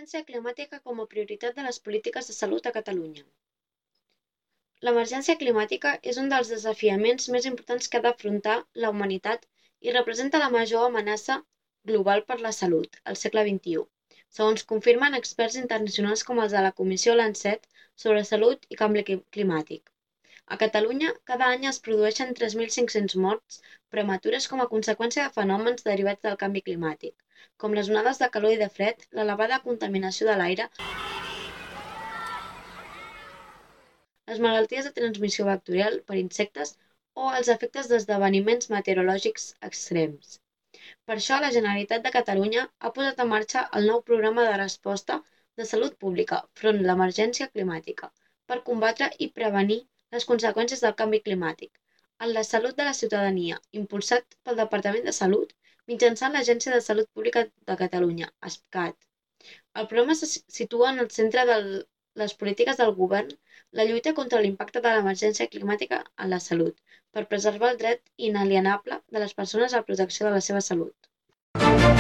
L'emergència climàtica com a prioritat de les polítiques de salut a Catalunya. L'emergència climàtica és un dels desafiaments més importants que ha d'afrontar la humanitat i representa la major amenaça global per la salut al segle XXI, segons confirmen experts internacionals com els de la Comissió Lancet sobre Salut i Canvi Climàtic. A Catalunya, cada any es produeixen 3.500 morts prematures com a conseqüència de fenòmens derivats del canvi climàtic, com les onades de calor i de fred, l'elevada contaminació de l'aire, les malalties de transmissió bacterial per insectes o els efectes d'esdeveniments meteorològics extrems. Per això, la Generalitat de Catalunya ha posat en marxa el nou programa de resposta de salut pública front a l'emergència climàtica per combatre i prevenir les conseqüències del canvi climàtic en la salut de la ciutadania, impulsat pel Departament de Salut mitjançant l'Agència de Salut Pública de Catalunya, ASPCAT. El programa se situa en el centre de les polítiques del govern la lluita contra l'impacte de l'emergència climàtica en la salut, per preservar el dret inalienable de les persones a la protecció de la seva salut.